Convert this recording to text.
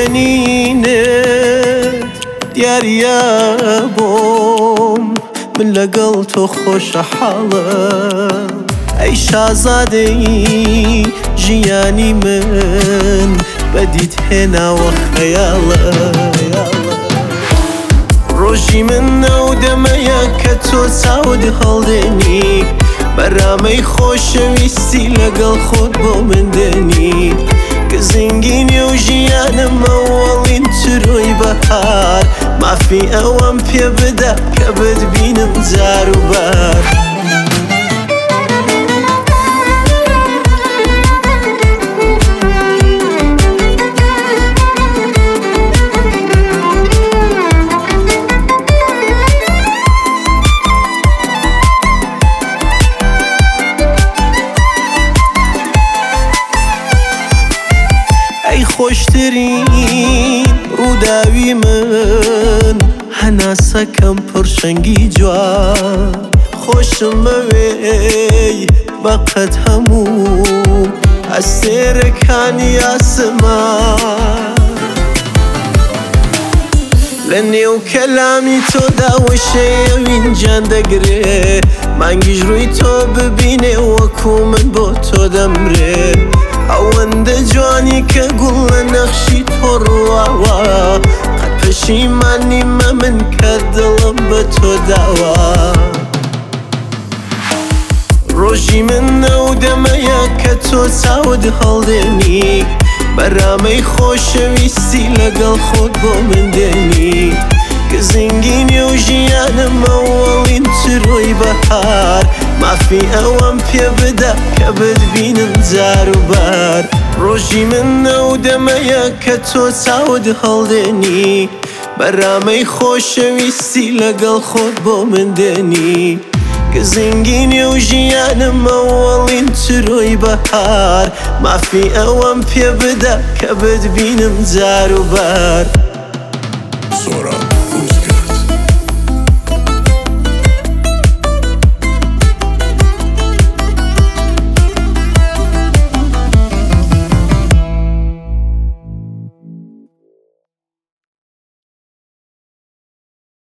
ببینینت دیارە بۆم من لەگەڵ تۆ خۆشە حاڵم ئەی شازادەی ژیانی من بەدیت هێناوە خەیاڵە ڕۆژی من ئەو دەمەیە کە تۆ چاوت هەڵدێنی بەرامەی خۆشەویستی لەگەڵ خۆت بۆ من دێنی گزنگینی و ژیانم ئەوەڵین ترۆی بەهار مافی ئەوەم پێ بدە کە بتبینم جار و بار ئەی خۆشترین ڕووداوی من هەناسەکەم پڕشەنگی جوان خۆشم بەوێی بەقەد هەموو ئەستێرەکانی ئاسمان لە نێو کەلامی تۆدا وەشەیەوین جان دەگرێ مانگیش ڕووی تۆ ببینێ وەکو من بۆ تۆ دەمرێ ئەوەندە جوانی کە گوڵ لە نەخشی تۆ ڕواوە قەت پەشیمان نیمە من کە دڵم بە تۆ داوە ڕۆژی من ئەو دەمەیە کە تۆ چاوت هەڵدێنی بەرامەی خۆشەویستی لەگەڵ خۆت بۆ من دێنی گزنگینی و ژیانم ئەوەڵین ترۆی بەهار مافی ئەوەم پێ بدە کە بتبینم جار و بار ڕۆژی من ئەو دەمەیە کە تۆ چاوت هەڵدێنی بەرامەی خۆشەویستی لەگەڵ خۆت بۆ من دێنی گزنگینی و ژیانم ئەوەڵین ترۆی بەهار مافی ئەوەم پێ بدە کە بتبینم جار و بار